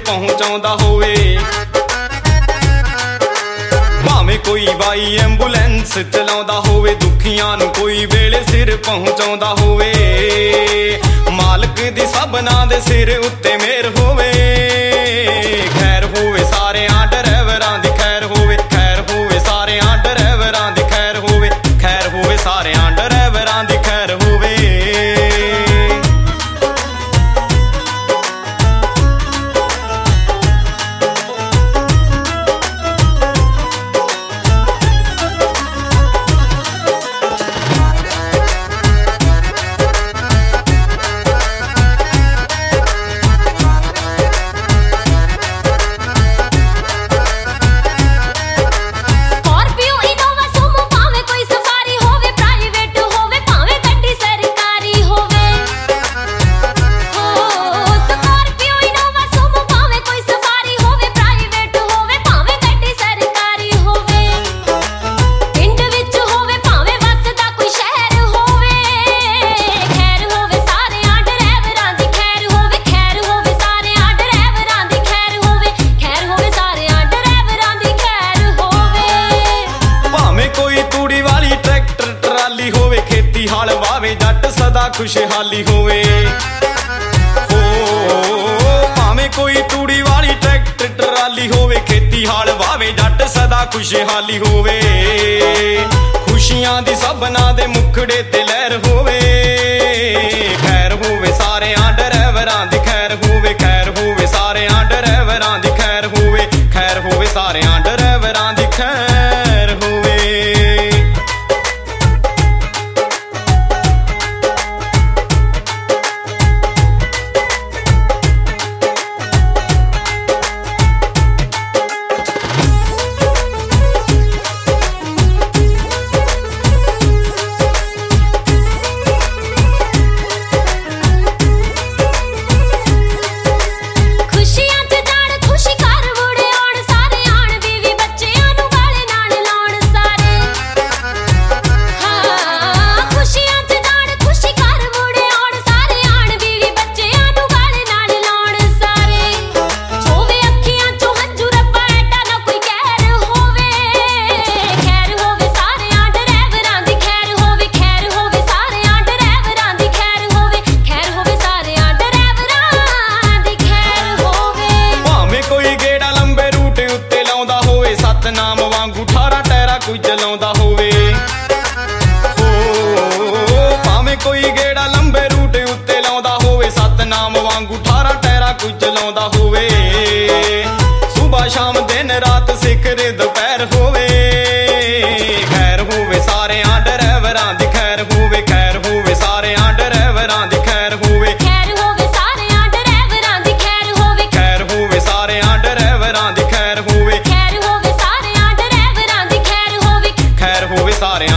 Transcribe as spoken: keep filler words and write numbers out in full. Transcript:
ਪਹੁੰਚਾਉਂਦਾ ਹੋਵੇ। ਭਾਵੇਂ ਕੋਈ ਬਾਈ ਐਂਬੂਲੈਂਸ ਚਲਾਉਂਦਾ ਹੋਵੇ, ਦੁਖੀਆਂ ਨੂੰ ਕੋਈ ਵੇਲੇ ਸਿਰ ਪਹੁੰਚਾਉਂਦਾ ਹੋਵੇ। ਮਾਲਕ ਦੀ ਸਭਨਾਂ ਦੇ ਸਿਰ ਉੱਤੇ ਮਿਹਰ ਹੋਵੇ। ਖੈਰ ਹੋਵੇ ਸਾਰਿਆਂ ਡਰਾਈਵਰਾਂ ਦੀ, ਖੈਰ ਹੋਵੇ, ਖੈਰ ਹੋਵੇ ਸਾਰਿਆਂ ਡਰਾਈਵਰਾਂ ਦੀ, ਖੈਰ ਹੋਵੇ, ਖੈਰ ਹੋਵੇ ਸਾਰਿਆਂ ਡਰਾਈਵਰਾਂ ਦੀ, ਖੈਰ ਹੋਵੇ। ਹਾਲ ਵਾਵੇ ਜੱਟ ਸਦਾ ਖੁਸ਼ਹਾਲੀ ਹੋਵੇ। ਹੋ ਭਾਵੇਂ ਕੋਈ ਤੂੜੀ ਵਾਲੀ ਟਰੈਕਟਰ ਟਰਾਲੀ ਹੋਵੇ, ਖੇਤੀ ਹਾਲ ਵਾਵੇ ਜੱਟ ਸਦਾ ਖੁਸ਼ਹਾਲੀ ਹੋਵੇ। ਖੁਸ਼ੀਆਂ ਦੀ ਸਭਨਾਂ ਦੇ ਮੁਖੜੇ ਤੇ ਲਹਿਰ ਹੋਵੇ। ਖੈਰ ਹੋਵੇ ਸਾਰਿਆਂ ਡਰਾਈਵਰਾਂ ਦੀ, ਖੈਰ ਹੋਵੇ, ਖੈਰ ਹੋਵੇ ਸਾਰਿਆਂ ਡਰਾਈਵਰਾਂ ਦੀ, ਖੈਰ ਹੋਵੇ, ਖੈਰ ਹੋਵੇ ਸਾਰਿਆਂ ਡਰਾਈਵਰਾਂ ਦੀ, ਖੈਰ ਹੋਵੇ। ਨਾਮ ਵਾਂਗੂ ਅਠਾਰਾਂ ਟਾਇਰਾਂ ਕੋਈ ਚਲਾਉਂਦਾ ਹੋਵੇ। ਹੋ ਭਾਵੇਂ ਕੋਈ ਗੇੜਾ ਲੰਬੇ ਰੂਟ ਉੱਤੇ ਲਾਉਂਦਾ ਹੋਵੇ, ਸਤਨਾਮ ਵਾਂਗੂ ਅਠਾਰਾਂ ਟਾਇਰਾਂ ਕੋਈ ਚਲਾਉਂਦਾ ਹੋਵੇ। ਸੁਬਾਹ ਸ਼ਾਮ ਦਿਨ ਰਾਤ ਸਿਖਰ ਦੁਪਹਿਰ ਹੋਵੇ। ਖੈਰ ਹੋਵੇ ਸਾਰਿਆਂ ਡਰਾਈਵਰਾਂ ਦੀ, ਖੈਰ ਹੋਵੇ, ਖੈਰ ਹੋਵੇ ਸਾਰਿਆਂ ਡਰਾਈਵਰਾਂ ਦੀ, ਖੈਰ ਹੋਵੇ, ਖੈਰ ਹੋਵੇ ਸਾਰਿਆਂ ਡਰਾਈਵਰਾਂ ਦੀ, ਖੈਰ ਹੋਵੇ, ਖੈਰ ਹੋਵੇ ਸਾਰਿਆਂ ਡਰਾਈਵਰਾਂ ਦੀ, ਖੈਰ ਹੋਵੇ, ਖੈਰ ਹੋਵੇ ਸਾਰਿਆਂ ਡਰਾਈਵਰਾਂ ਦੀ, ਖੈਰ ਹੋਵੇ, ਖੈਰ ਹੋਵੇ ਸਾਰਿਆਂ